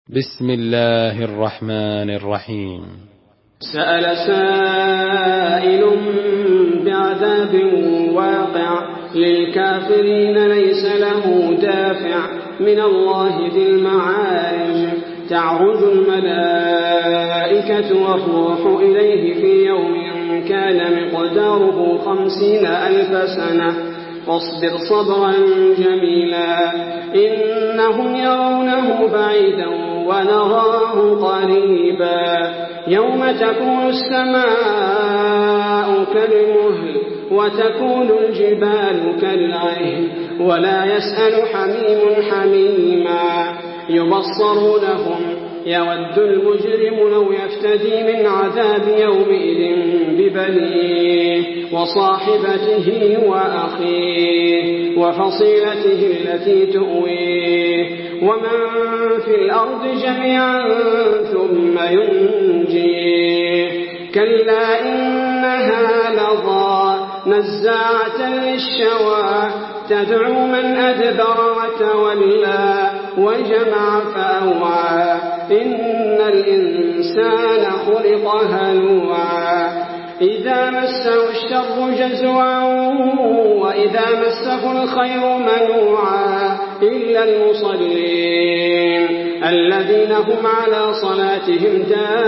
بسم الله الرحمن الرحيم. سأل سائل بعذاب واقع للكافرين ليس له دافع من الله ذي المعارج تعرج الملائكة والروح إليه في يوم كان مقداره 50,000 سنة فاصبر صبرا جميلا إنهم يرونه بعيدا ونراه قريبا يوم تكون السماء كالمهل وتكون الجبال كالعهن ولا يسأل حميم حميما يبصرونهم يود المجرم لو يفتدي من عذاب يومئذ ببنيه وصاحبته وأخيه وفصيلته التي تؤويه ومن في الأرض جميعا ثم ينجيه كلا إنها لظى نزاعة للشوى تدعو من أدبر وتولى وجمع فأوعى إن الإنسان خلق هلوعا إذا مسه الشر جزوعا وإذا مسه الخير منوعا إلا المصلين الذين هم على صلاتهم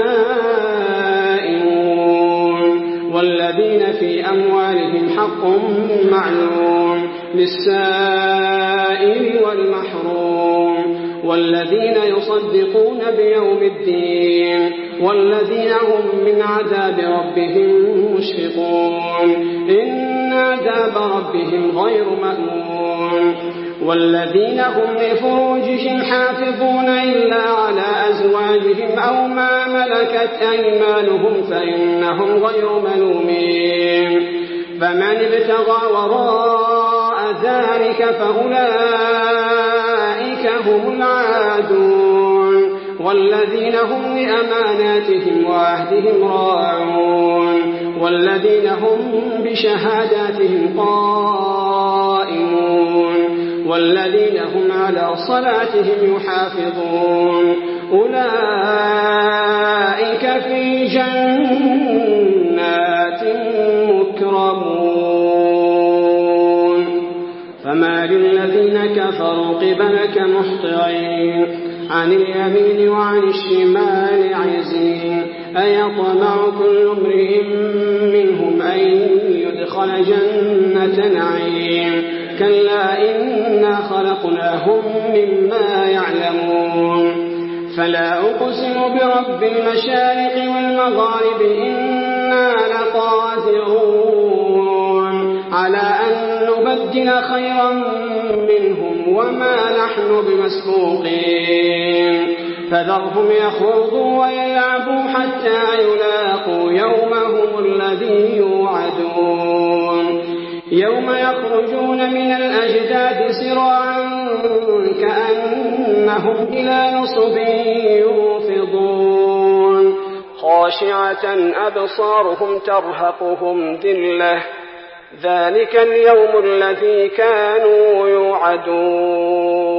دائمون والذين في أموالهم حق معلوم للسائل والمحروم والذين يصدقون بيوم الدين والذين هم من عذاب ربهم مشفقون إن عذاب ربهم غير مأمون والذين هم لفروجهم حافظون إلا على أزواجهم أو ما ملكت أيمانهم فإنهم غير ملومين فمن ابتغى وراء ذلك فأولئك هم العادون والذين هم لأماناتهم وعهدهم راعون والذين هم بشهاداتهم قائمون والذين هم على صلاتهم يحافظون أولئك في جنات مكرمون فما للذين كفروا قبلك مهطعين عن اليمين وعن الشمال عزين أيطمع كل امرئ منهم أن يدخل جنة نعيم كلا إنا خلقناهم مما يعلمون فلا أقسم برب المشارق والمغارب إنا لقادرون على أن نبدل خيرا منهم وما نحن بمسبوقين فذرهم يخوضوا ويلعبوا حتى يلاقوا يومهم الذي يوعدون يوم يخرجون من الأجداث سراعا كأنهم إلى نصب يوفضون خاشعة أبصارهم ترهقهم ذلة ذلك اليوم الذي كانوا يوعدون